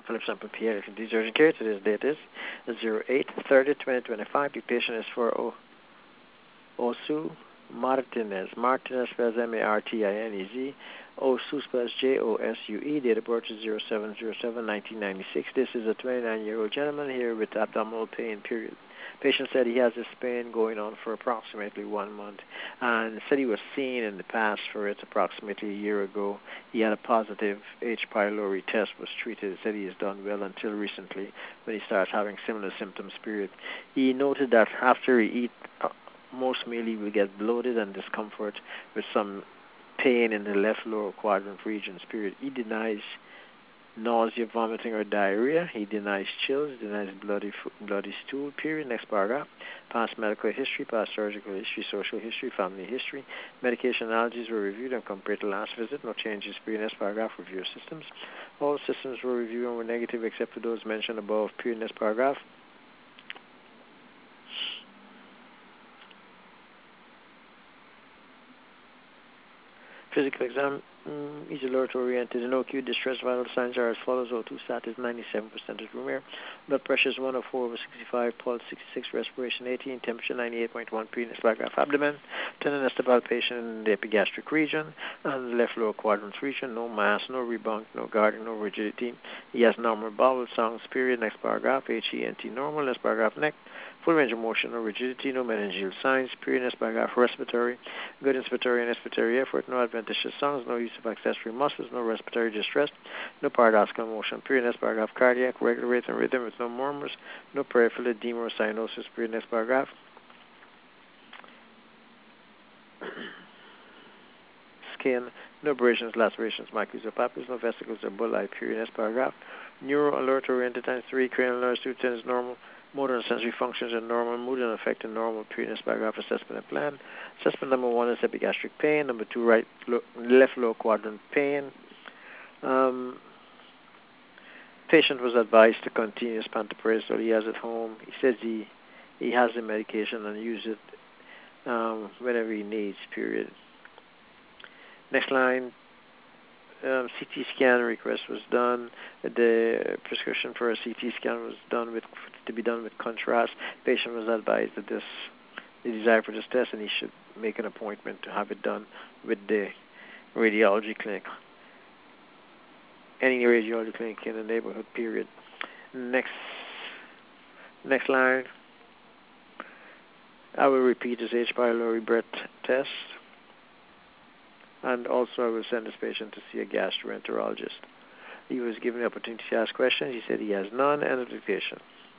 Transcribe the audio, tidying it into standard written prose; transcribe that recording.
Philip Sample Pierre from DG Urgent Care. Today's date is 08/30/2025. The patient is for Osu Martinez. Martinez spells Martinez. Osu spells Josue. Date of birth is 07/07/1996. This is a 29-year-old gentleman here with abdominal pain, period. Patient said he has this pain going on for approximately 1 month and said he was seen in the past for it approximately a year ago. He had a positive H. pylori test, was treated, said he has done well until recently when he started having similar symptoms, period. He noted that after he eats most meal he will get bloated and discomfort with some pain in the left lower quadrant regions, period. He denies nausea, vomiting, or diarrhea. He denies chills, denies bloody stool, period. Next paragraph. Past medical history, past surgical history, social history, family history. Medication allergies were reviewed and compared to last visit. No changes, period. Next paragraph. Review systems. All systems were reviewed and were negative except for those mentioned above, period. Next paragraph. Physical exam, is alert oriented. No acute distress. Vital signs are as follows. O2 stat is 97% at room air. Blood pressure is 104/65. Pulse 66. Respiration 18. Temperature 98.1. Penis paragraph. Abdomen. Tenderness to palpation in the epigastric region and the left lower quadrant region. No mass, no rebound, no guarding, no rigidity. He has normal bowel sounds, period. Next paragraph. HENT normal. Next paragraph. Neck. Full range of motion, no rigidity, no meningeal signs, period. Next paragraph. Respiratory. Good inspiratory and expiratory effort, no adventitious sounds, no use of accessory muscles, no respiratory distress, no paradoxical motion, period. Next paragraph. Cardiac, regular rate and rhythm with no murmurs, no peripheral edema or cyanosis, period. Next paragraph. Skin, no abrasions, lacerations, maculae or papules, no vesicles or bulli, period. Next paragraph. Neuro alert oriented times 3, cranial nerves 2 10 is normal. Motor and sensory functions are normal. Mood and affect are normal. Period. Next paragraph. Assessment and plan. Assessment number 1 is epigastric pain. Number 2, left lower quadrant pain. Patient was advised to continue his pantoprazole he has at home. He says he has the medication and use it whenever he needs. Period. Next line. CT scan request was done. The prescription for a CT scan was to be done with contrast. Patient was advised that the desire for this test, and he should make an appointment to have it done with the radiology clinic. Any radiology clinic in the neighborhood, period. Next line. I will repeat this H. pylori breath test. And also I will send this patient to see a gastroenterologist. He was given the opportunity to ask questions. He said he has none. End of dictation.